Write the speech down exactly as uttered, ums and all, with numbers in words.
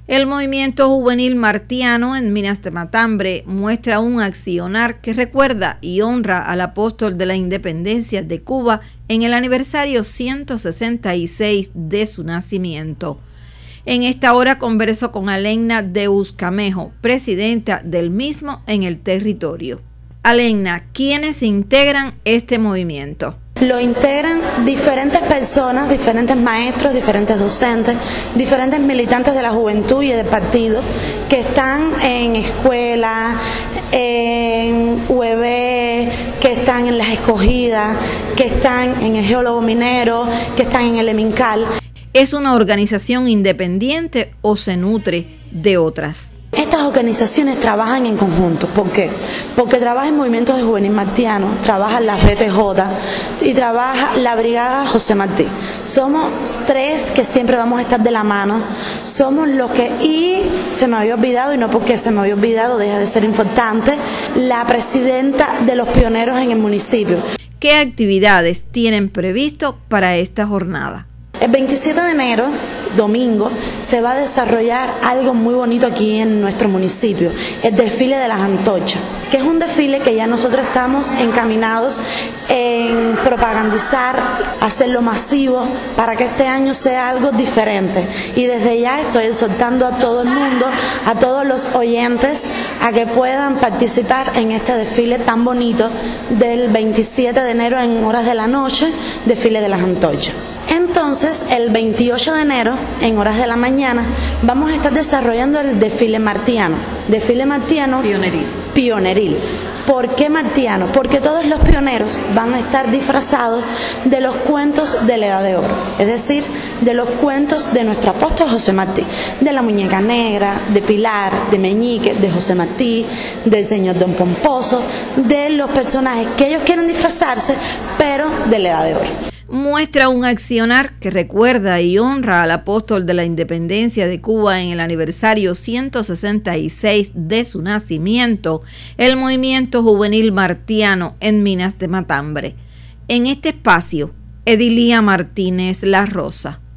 El movimiento juvenil martiano en Minas de Matambre muestra un accionar que recuerda y honra al apóstol de la independencia de Cuba en el aniversario ciento sesenta y seis de su nacimiento. En esta hora converso con Alenna Deus Camejo, presidenta del mismo en el territorio. Alenna, ¿quiénes integran este movimiento? Lo integran diferentes personas, diferentes maestros, diferentes docentes, diferentes militantes de la juventud y del partido que están en escuelas, en U E B, que están en las escogidas, que están en el geólogo minero, que están en el EMINCAL. ¿Es una organización independiente o se nutre de otras? Estas organizaciones trabajan en conjunto. ¿Por qué? Porque trabaja el movimiento de juvenil martiano, trabaja la B T J y trabaja la brigada José Martí. Somos tres que siempre vamos a estar de la mano. Somos los que, y se me había olvidado, y no porque se me había olvidado, deja de ser importante, la presidenta de los pioneros en el municipio. ¿Qué actividades tienen previsto para esta jornada? El veintisiete de enero, domingo, se va a desarrollar algo muy bonito aquí en nuestro municipio, el desfile de las antorchas, que es un desfile que ya nosotros estamos encaminados en propagandizar, hacerlo masivo, para que este año sea algo diferente. Y desde ya estoy exhortando a todo el mundo, a todos los oyentes, a que puedan participar en este desfile tan bonito del veintisiete de enero en horas de la noche, desfile de las antorchas. Entonces, el veintiocho de enero, en horas de la mañana, vamos a estar desarrollando el desfile martiano. Desfile martiano Pioneril. Pioneril. ¿Por qué martiano? Porque todos los pioneros van a estar disfrazados de los cuentos de la Edad de Oro, es decir, de los cuentos de nuestro apóstol José Martí, de la Muñeca Negra, de Pilar, de Meñique, de José Martí, del Señor Don Pomposo, de los personajes que ellos quieren disfrazarse, pero de la Edad de Oro. Muestra un accionar que recuerda y honra al apóstol de la independencia de Cuba en el aniversario ciento sesenta y seis de su nacimiento, el movimiento juvenil martiano en Minas de Matambre. En este espacio, Edilia Martínez La Rosa.